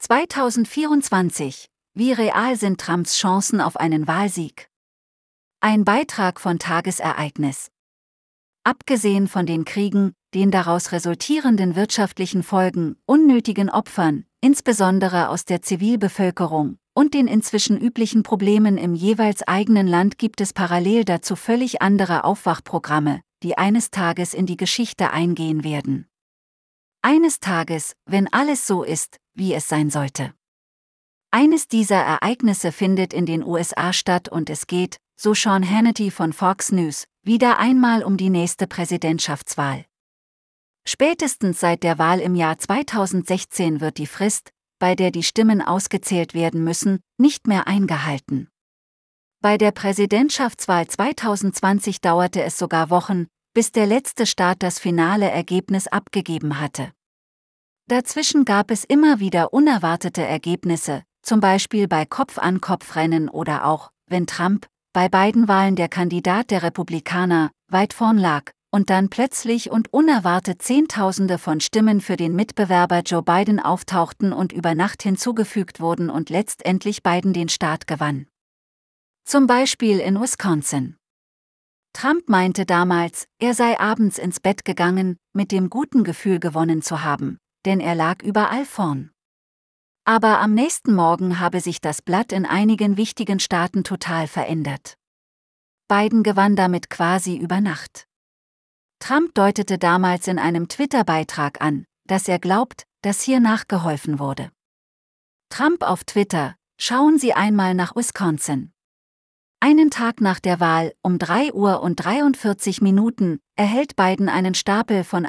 2024. Wie real sind Trumps Chancen auf einen Wahlsieg? Ein Beitrag von Tagesereignis. Abgesehen von den Kriegen, den daraus resultierenden wirtschaftlichen Folgen, unnötigen Opfern, insbesondere aus der Zivilbevölkerung, und den inzwischen üblichen Problemen im jeweils eigenen Land gibt es parallel dazu völlig andere Aufwachprogramme, die eines Tages in die Geschichte eingehen werden. Eines Tages, wenn alles so ist, wie es sein sollte. Eines dieser Ereignisse findet in den USA statt und es geht, so Sean Hannity von Fox News, wieder einmal um die nächste Präsidentschaftswahl. Spätestens seit der Wahl im Jahr 2016 wird die Frist, bei der die Stimmen ausgezählt werden müssen, nicht mehr eingehalten. Bei der Präsidentschaftswahl 2020 dauerte es sogar Wochen, bis der letzte Staat das finale Ergebnis abgegeben hatte. Dazwischen gab es immer wieder unerwartete Ergebnisse, zum Beispiel bei Kopf-an-Kopf-Rennen oder auch, wenn Trump, bei beiden Wahlen der Kandidat der Republikaner, weit vorn lag, und dann plötzlich und unerwartet Zehntausende von Stimmen für den Mitbewerber Joe Biden auftauchten und über Nacht hinzugefügt wurden und letztendlich Biden den Staat gewann. Zum Beispiel in Wisconsin. Trump meinte damals, er sei abends ins Bett gegangen, mit dem guten Gefühl gewonnen zu haben, denn er lag überall vorn. Aber am nächsten Morgen habe sich das Blatt in einigen wichtigen Staaten total verändert. Biden gewann damit quasi über Nacht. Trump deutete damals in einem Twitter-Beitrag an, dass er glaubt, dass hier nachgeholfen wurde. Trump auf Twitter: Schauen Sie einmal nach Wisconsin. Einen Tag nach der Wahl, um 3:43 Uhr, erhält Biden einen Stapel von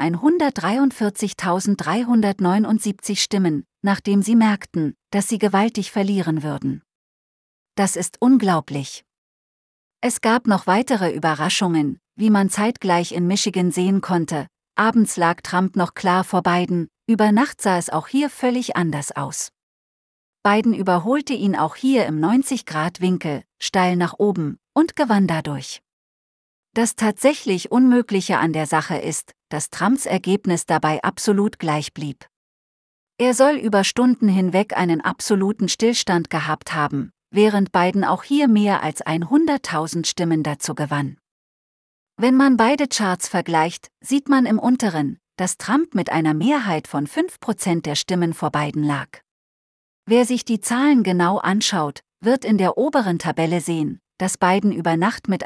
143.379 Stimmen, nachdem sie merkten, dass sie gewaltig verlieren würden. Das ist unglaublich. Es gab noch weitere Überraschungen, wie man zeitgleich in Michigan sehen konnte. Abends lag Trump noch klar vor Biden, über Nacht sah es auch hier völlig anders aus. Biden überholte ihn auch hier im 90-Grad-Winkel, steil nach oben, und gewann dadurch. Das tatsächlich Unmögliche an der Sache ist, dass Trumps Ergebnis dabei absolut gleich blieb. Er soll über Stunden hinweg einen absoluten Stillstand gehabt haben, während Biden auch hier mehr als 100.000 Stimmen dazu gewann. Wenn man beide Charts vergleicht, sieht man im unteren, dass Trump mit einer Mehrheit von 5% der Stimmen vor Biden lag. Wer sich die Zahlen genau anschaut, wird in der oberen Tabelle sehen, dass Biden über Nacht mit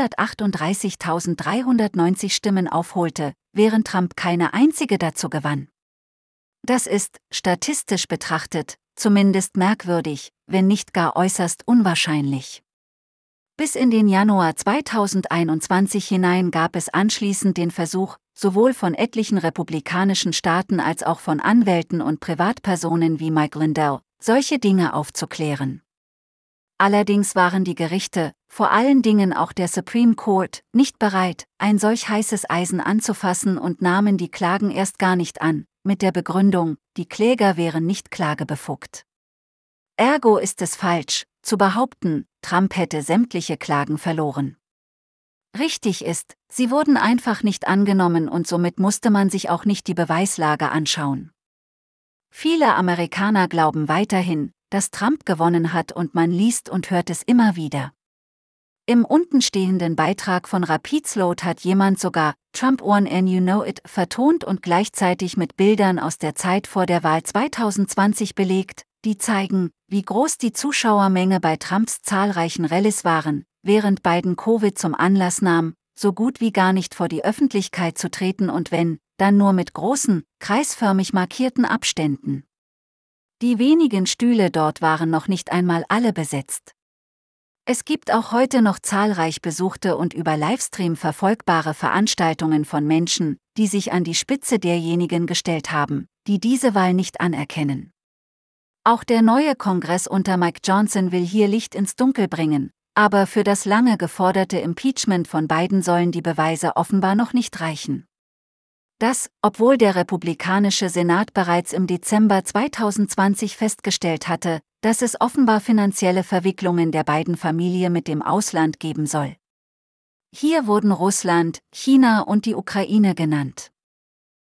138.390 Stimmen aufholte, während Trump keine einzige dazu gewann. Das ist, statistisch betrachtet, zumindest merkwürdig, wenn nicht gar äußerst unwahrscheinlich. Bis in den Januar 2021 hinein gab es anschließend den Versuch, sowohl von etlichen republikanischen Staaten als auch von Anwälten und Privatpersonen wie Mike Lindell, solche Dinge aufzuklären. Allerdings waren die Gerichte, vor allen Dingen auch der Supreme Court, nicht bereit, ein solch heißes Eisen anzufassen und nahmen die Klagen erst gar nicht an, mit der Begründung, die Kläger wären nicht klagebefugt. Ergo ist es falsch, zu behaupten, Trump hätte sämtliche Klagen verloren. Richtig ist, sie wurden einfach nicht angenommen und somit musste man sich auch nicht die Beweislage anschauen. Viele Amerikaner glauben weiterhin, dass Trump gewonnen hat und man liest und hört es immer wieder. Im untenstehenden Beitrag von Rapidslot hat jemand sogar Trump won and you know it vertont und gleichzeitig mit Bildern aus der Zeit vor der Wahl 2020 belegt, die zeigen, wie groß die Zuschauermenge bei Trumps zahlreichen Rallyes waren, während Biden Covid zum Anlass nahm, so gut wie gar nicht vor die Öffentlichkeit zu treten und wenn, dann nur mit großen, kreisförmig markierten Abständen. Die wenigen Stühle dort waren noch nicht einmal alle besetzt. Es gibt auch heute noch zahlreich besuchte und über Livestream verfolgbare Veranstaltungen von Menschen, die sich an die Spitze derjenigen gestellt haben, die diese Wahl nicht anerkennen. Auch der neue Kongress unter Mike Johnson will hier Licht ins Dunkel bringen, aber für das lange geforderte Impeachment von Biden sollen die Beweise offenbar noch nicht reichen. Das, obwohl der republikanische Senat bereits im Dezember 2020 festgestellt hatte, dass es offenbar finanzielle Verwicklungen der beiden Familie mit dem Ausland geben soll. Hier wurden Russland, China und die Ukraine genannt.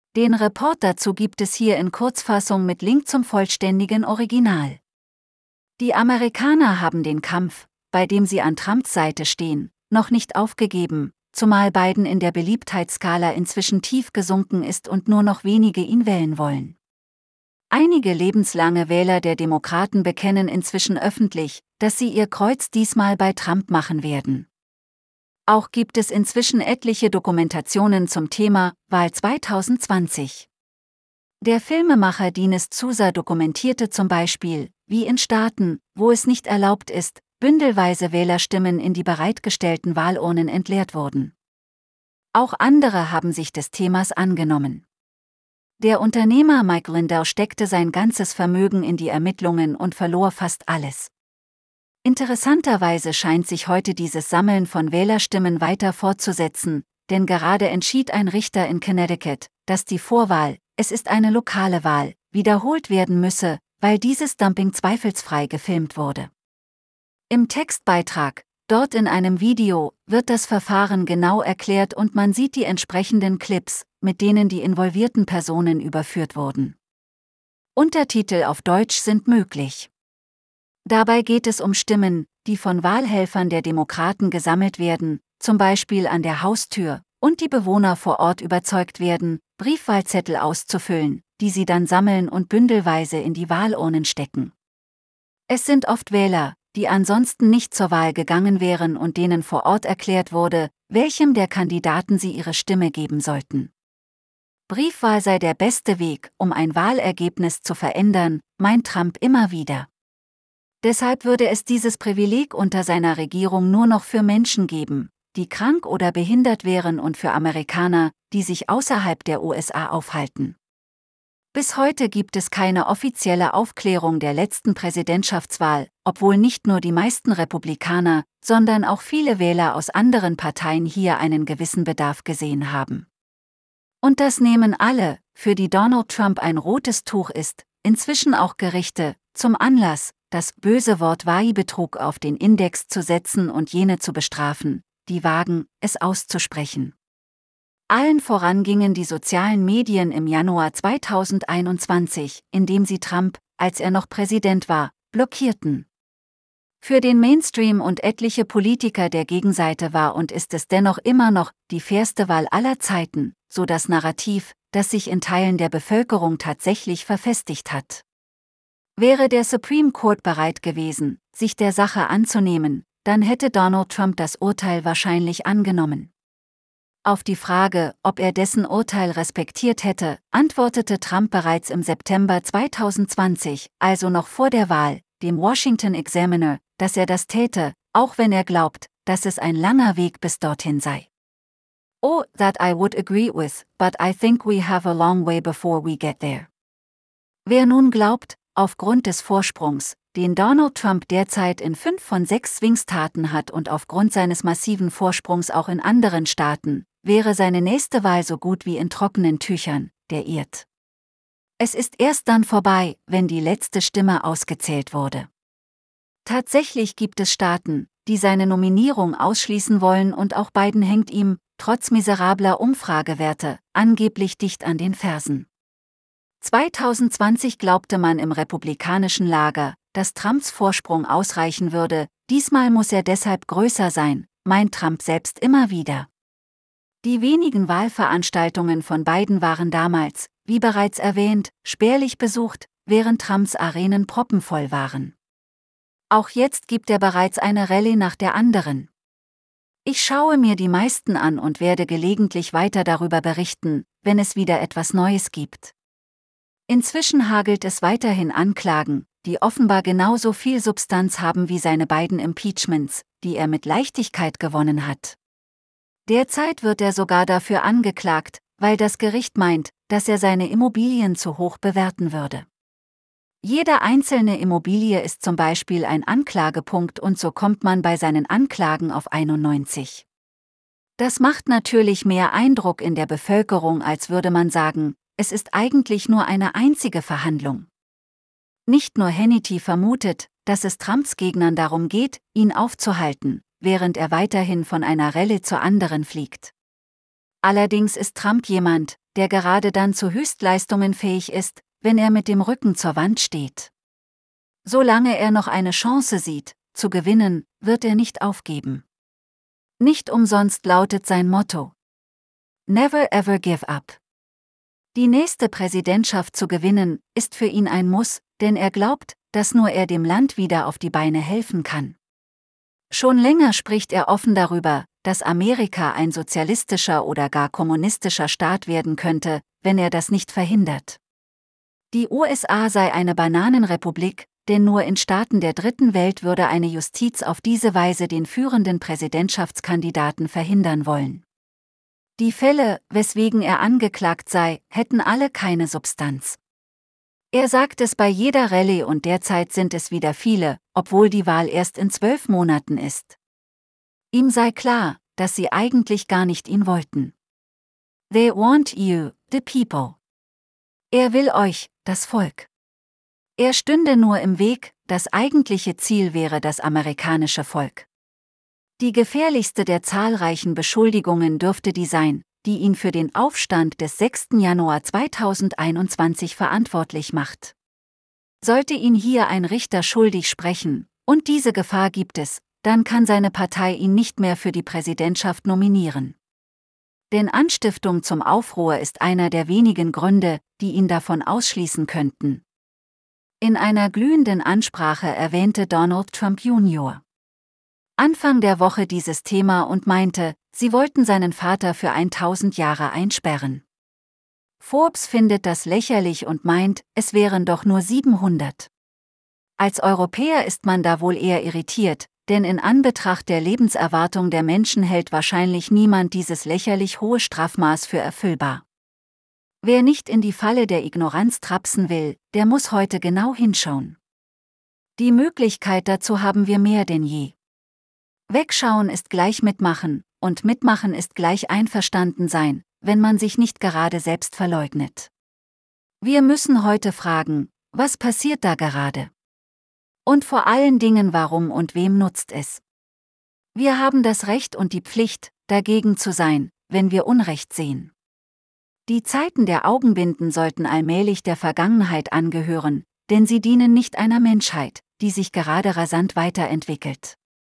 Den Report dazu gibt es hier in Kurzfassung mit Link zum vollständigen Original. Die Amerikaner haben den Kampf, bei dem sie an Trumps Seite stehen, noch nicht aufgegeben, zumal Biden in der Beliebtheitsskala inzwischen tief gesunken ist und nur noch wenige ihn wählen wollen. Einige lebenslange Wähler der Demokraten bekennen inzwischen öffentlich, dass sie ihr Kreuz diesmal bei Trump machen werden. Auch gibt es inzwischen etliche Dokumentationen zum Thema Wahl 2020. Der Filmemacher Dinesh D'Souza dokumentierte zum Beispiel, wie in Staaten, wo es nicht erlaubt ist, bündelweise Wählerstimmen in die bereitgestellten Wahlurnen entleert wurden. Auch andere haben sich des Themas angenommen. Der Unternehmer Mike Lindell steckte sein ganzes Vermögen in die Ermittlungen und verlor fast alles. Interessanterweise scheint sich heute dieses Sammeln von Wählerstimmen weiter fortzusetzen, denn gerade entschied ein Richter in Connecticut, dass die Vorwahl, es ist eine lokale Wahl, wiederholt werden müsse, weil dieses Dumping zweifelsfrei gefilmt wurde. Im Textbeitrag, dort in einem Video, wird das Verfahren genau erklärt und man sieht die entsprechenden Clips, mit denen die involvierten Personen überführt wurden. Untertitel auf Deutsch sind möglich. Dabei geht es um Stimmen, die von Wahlhelfern der Demokraten gesammelt werden, zum Beispiel an der Haustür, und die Bewohner vor Ort überzeugt werden, Briefwahlzettel auszufüllen, die sie dann sammeln und bündelweise in die Wahlurnen stecken. Es sind oft Wähler, die ansonsten nicht zur Wahl gegangen wären und denen vor Ort erklärt wurde, welchem der Kandidaten sie ihre Stimme geben sollten. Briefwahl sei der beste Weg, um ein Wahlergebnis zu verändern, meint Trump immer wieder. Deshalb würde es dieses Privileg unter seiner Regierung nur noch für Menschen geben, die krank oder behindert wären und für Amerikaner, die sich außerhalb der USA aufhalten. Bis heute gibt es keine offizielle Aufklärung der letzten Präsidentschaftswahl, obwohl nicht nur die meisten Republikaner, sondern auch viele Wähler aus anderen Parteien hier einen gewissen Bedarf gesehen haben. Und das nehmen alle, für die Donald Trump ein rotes Tuch ist, inzwischen auch Gerichte, zum Anlass, das böse Wort Wahlbetrug auf den Index zu setzen und jene zu bestrafen, die wagen, es auszusprechen. Allen voran gingen die sozialen Medien im Januar 2021, indem sie Trump, als er noch Präsident war, blockierten. Für den Mainstream und etliche Politiker der Gegenseite war und ist es dennoch immer noch die fairste Wahl aller Zeiten, so das Narrativ, das sich in Teilen der Bevölkerung tatsächlich verfestigt hat. Wäre der Supreme Court bereit gewesen, sich der Sache anzunehmen, dann hätte Donald Trump das Urteil wahrscheinlich angenommen. Auf die Frage, ob er dessen Urteil respektiert hätte, antwortete Trump bereits im September 2020, also noch vor der Wahl, dem Washington Examiner, dass er das täte, auch wenn er glaubt, dass es ein langer Weg bis dorthin sei. Oh, that I would agree with, but I think we have a long way before we get there. Wer nun glaubt, aufgrund des Vorsprungs, den Donald Trump derzeit in 5 von 6 Swing-Staaten hat und aufgrund seines massiven Vorsprungs auch in anderen Staaten, wäre seine nächste Wahl so gut wie in trockenen Tüchern, der irrt. Es ist erst dann vorbei, wenn die letzte Stimme ausgezählt wurde. Tatsächlich gibt es Staaten, die seine Nominierung ausschließen wollen und auch Biden hängt ihm, trotz miserabler Umfragewerte, angeblich dicht an den Fersen. 2020 glaubte man im republikanischen Lager, dass Trumps Vorsprung ausreichen würde, diesmal muss er deshalb größer sein, meint Trump selbst immer wieder. Die wenigen Wahlveranstaltungen von Biden waren damals, wie bereits erwähnt, spärlich besucht, während Trumps Arenen proppenvoll waren. Auch jetzt gibt er bereits eine Rallye nach der anderen. Ich schaue mir die meisten an und werde gelegentlich weiter darüber berichten, wenn es wieder etwas Neues gibt. Inzwischen hagelt es weiterhin Anklagen, die offenbar genauso viel Substanz haben wie seine beiden Impeachments, die er mit Leichtigkeit gewonnen hat. Derzeit wird er sogar dafür angeklagt, weil das Gericht meint, dass er seine Immobilien zu hoch bewerten würde. Jede einzelne Immobilie ist zum Beispiel ein Anklagepunkt und so kommt man bei seinen Anklagen auf 91. Das macht natürlich mehr Eindruck in der Bevölkerung, als würde man sagen, es ist eigentlich nur eine einzige Verhandlung. Nicht nur Hannity vermutet, dass es Trumps Gegnern darum geht, ihn aufzuhalten, während er weiterhin von einer Rallye zur anderen fliegt. Allerdings ist Trump jemand, der gerade dann zu Höchstleistungen fähig ist, wenn er mit dem Rücken zur Wand steht. Solange er noch eine Chance sieht, zu gewinnen, wird er nicht aufgeben. Nicht umsonst lautet sein Motto: Never ever give up. Die nächste Präsidentschaft zu gewinnen, ist für ihn ein Muss, denn er glaubt, dass nur er dem Land wieder auf die Beine helfen kann. Schon länger spricht er offen darüber, dass Amerika ein sozialistischer oder gar kommunistischer Staat werden könnte, wenn er das nicht verhindert. Die USA sei eine Bananenrepublik, denn nur in Staaten der Dritten Welt würde eine Justiz auf diese Weise den führenden Präsidentschaftskandidaten verhindern wollen. Die Fälle, weswegen er angeklagt sei, hätten alle keine Substanz. Er sagt es bei jeder Rallye und derzeit sind es wieder viele, obwohl die Wahl erst in 12 Monaten ist. Ihm sei klar, dass sie eigentlich gar nicht ihn wollten. They want you, the people. Er will euch, das Volk. Er stünde nur im Weg, das eigentliche Ziel wäre das amerikanische Volk. Die gefährlichste der zahlreichen Beschuldigungen dürfte die sein, die ihn für den Aufstand des 6. Januar 2021 verantwortlich macht. Sollte ihn hier ein Richter schuldig sprechen, und diese Gefahr gibt es, dann kann seine Partei ihn nicht mehr für die Präsidentschaft nominieren. Denn Anstiftung zum Aufruhr ist einer der wenigen Gründe, die ihn davon ausschließen könnten. In einer glühenden Ansprache erwähnte Donald Trump Jr. Anfang der Woche dieses Thema und meinte, sie wollten seinen Vater für 1000 Jahre einsperren. Forbes findet das lächerlich und meint, es wären doch nur 700. Als Europäer ist man da wohl eher irritiert, denn in Anbetracht der Lebenserwartung der Menschen hält wahrscheinlich niemand dieses lächerlich hohe Strafmaß für erfüllbar. Wer nicht in die Falle der Ignoranz trapsen will, der muss heute genau hinschauen. Die Möglichkeit dazu haben wir mehr denn je. Wegschauen ist gleich mitmachen, und mitmachen ist gleich einverstanden sein, wenn man sich nicht gerade selbst verleugnet. Wir müssen heute fragen, was passiert da gerade? Und vor allen Dingen warum und wem nutzt es? Wir haben das Recht und die Pflicht, dagegen zu sein, wenn wir Unrecht sehen. Die Zeiten der Augenbinden sollten allmählich der Vergangenheit angehören, denn sie dienen nicht einer Menschheit, die sich gerade rasant weiterentwickelt.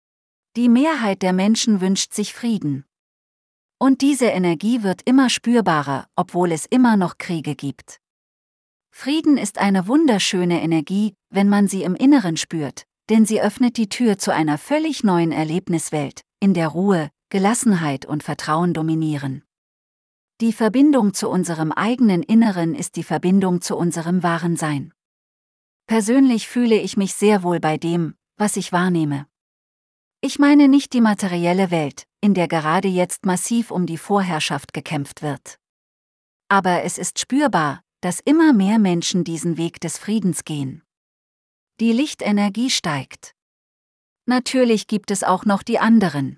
Die Mehrheit der Menschen wünscht sich Frieden. Und diese Energie wird immer spürbarer, obwohl es immer noch Kriege gibt. Frieden ist eine wunderschöne Energie, wenn man sie im Inneren spürt, denn sie öffnet die Tür zu einer völlig neuen Erlebniswelt, in der Ruhe, Gelassenheit und Vertrauen dominieren. Die Verbindung zu unserem eigenen Inneren ist die Verbindung zu unserem wahren Sein. Persönlich fühle ich mich sehr wohl bei dem, was ich wahrnehme. Ich meine nicht die materielle Welt, in der gerade jetzt massiv um die Vorherrschaft gekämpft wird. Aber es ist spürbar, dass immer mehr Menschen diesen Weg des Friedens gehen. Die Lichtenergie steigt. Natürlich gibt es auch noch die anderen.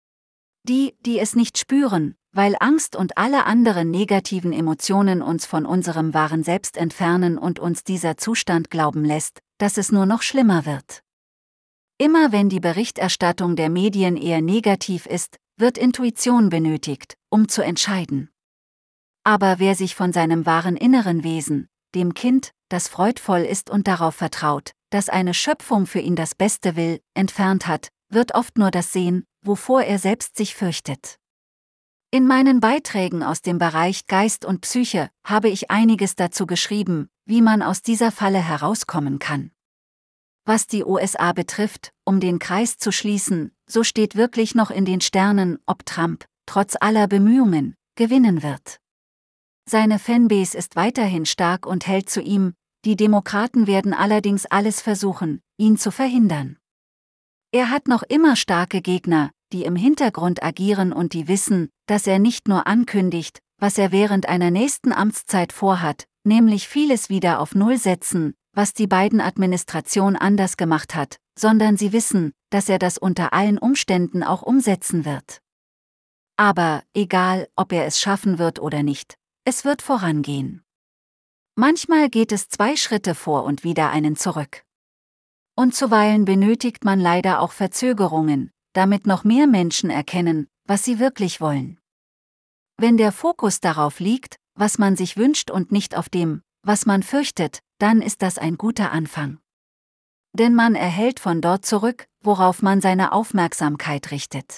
Die es nicht spüren, weil Angst und alle anderen negativen Emotionen uns von unserem wahren Selbst entfernen und uns dieser Zustand glauben lässt, dass es nur noch schlimmer wird. Immer wenn die Berichterstattung der Medien eher negativ ist, wird Intuition benötigt, um zu entscheiden. Aber wer sich von seinem wahren inneren Wesen, dem Kind, das freudvoll ist und darauf vertraut, dass eine Schöpfung für ihn das Beste will, entfernt hat, wird oft nur das sehen, wovor er selbst sich fürchtet. In meinen Beiträgen aus dem Bereich Geist und Psyche habe ich einiges dazu geschrieben, wie man aus dieser Falle herauskommen kann. Was die USA betrifft, um den Kreis zu schließen, so steht wirklich noch in den Sternen, ob Trump, trotz aller Bemühungen, gewinnen wird. Seine Fanbase ist weiterhin stark und hält zu ihm, die Demokraten werden allerdings alles versuchen, ihn zu verhindern. Er hat noch immer starke Gegner, die im Hintergrund agieren und die wissen, dass er nicht nur ankündigt, was er während einer nächsten Amtszeit vorhat, nämlich vieles wieder auf Null setzen, was die Biden-Administration anders gemacht hat, sondern sie wissen, dass er das unter allen Umständen auch umsetzen wird. Aber, egal, ob er es schaffen wird oder nicht, es wird vorangehen. Manchmal geht es 2 Schritte vor und wieder einen zurück. Und zuweilen benötigt man leider auch Verzögerungen, damit noch mehr Menschen erkennen, was sie wirklich wollen. Wenn der Fokus darauf liegt, was man sich wünscht und nicht auf dem, was man fürchtet, dann ist das ein guter Anfang. Denn man erhält von dort zurück, worauf man seine Aufmerksamkeit richtet.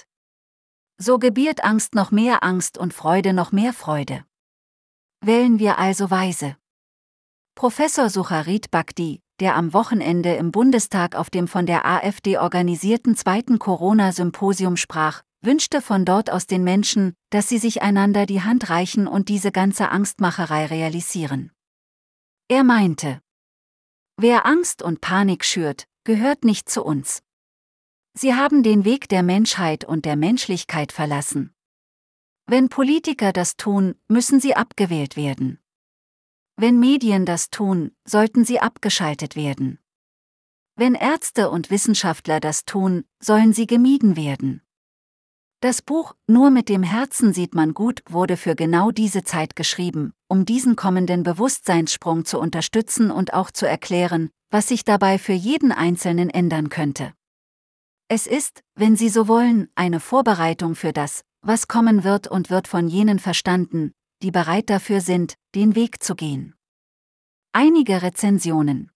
So gebiert Angst noch mehr Angst und Freude noch mehr Freude. Wählen wir also weise. Professor Sucharit Bhakdi, der am Wochenende im Bundestag auf dem von der AfD organisierten 2. Corona-Symposium sprach, wünschte von dort aus den Menschen, dass sie sich einander die Hand reichen und diese ganze Angstmacherei realisieren. Er meinte: Wer Angst und Panik schürt, gehört nicht zu uns. Sie haben den Weg der Menschheit und der Menschlichkeit verlassen. Wenn Politiker das tun, müssen sie abgewählt werden. Wenn Medien das tun, sollten sie abgeschaltet werden. Wenn Ärzte und Wissenschaftler das tun, sollen sie gemieden werden. Das Buch »Nur mit dem Herzen sieht man gut« wurde für genau diese Zeit geschrieben, um diesen kommenden Bewusstseinssprung zu unterstützen und auch zu erklären, was sich dabei für jeden Einzelnen ändern könnte. Es ist, wenn Sie so wollen, eine Vorbereitung für das, was kommen wird und wird von jenen verstanden, die bereit dafür sind, den Weg zu gehen. Einige Rezensionen.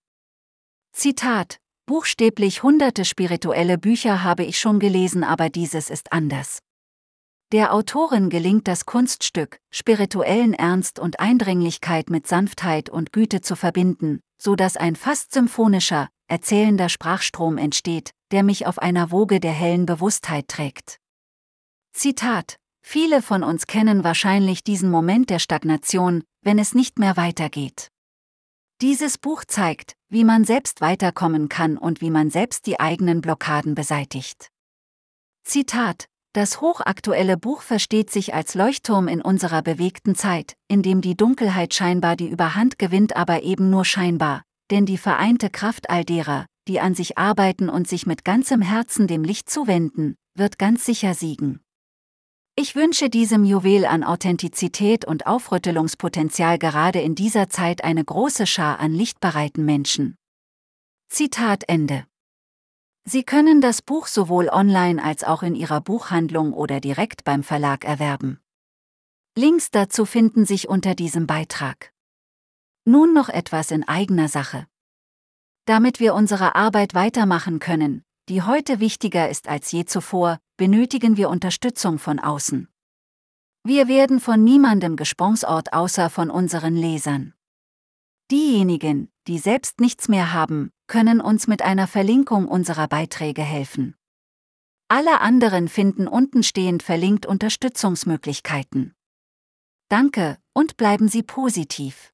Zitat: Buchstäblich hunderte spirituelle Bücher habe ich schon gelesen, aber dieses ist anders. Der Autorin gelingt das Kunststück, spirituellen Ernst und Eindringlichkeit mit Sanftheit und Güte zu verbinden, so dass ein fast symphonischer, erzählender Sprachstrom entsteht, der mich auf einer Woge der hellen Bewusstheit trägt. Zitat: Viele von uns kennen wahrscheinlich diesen Moment der Stagnation, wenn es nicht mehr weitergeht. Dieses Buch zeigt, wie man selbst weiterkommen kann und wie man selbst die eigenen Blockaden beseitigt. Zitat: Das hochaktuelle Buch versteht sich als Leuchtturm in unserer bewegten Zeit, in dem die Dunkelheit scheinbar die Überhand gewinnt, aber eben nur scheinbar, denn die vereinte Kraft all derer, die an sich arbeiten und sich mit ganzem Herzen dem Licht zuwenden, wird ganz sicher siegen. Ich wünsche diesem Juwel an Authentizität und Aufrüttelungspotenzial gerade in dieser Zeit eine große Schar an lichtbereiten Menschen. Zitat Ende. Sie können das Buch sowohl online als auch in Ihrer Buchhandlung oder direkt beim Verlag erwerben. Links dazu finden sich unter diesem Beitrag. Nun noch etwas in eigener Sache. Damit wir unsere Arbeit weitermachen können, die heute wichtiger ist als je zuvor, benötigen wir Unterstützung von außen. Wir werden von niemandem gesponsort außer von unseren Lesern. Diejenigen, die selbst nichts mehr haben, können uns mit einer Verlinkung unserer Beiträge helfen. Alle anderen finden unten stehend verlinkt Unterstützungsmöglichkeiten. Danke und bleiben Sie positiv.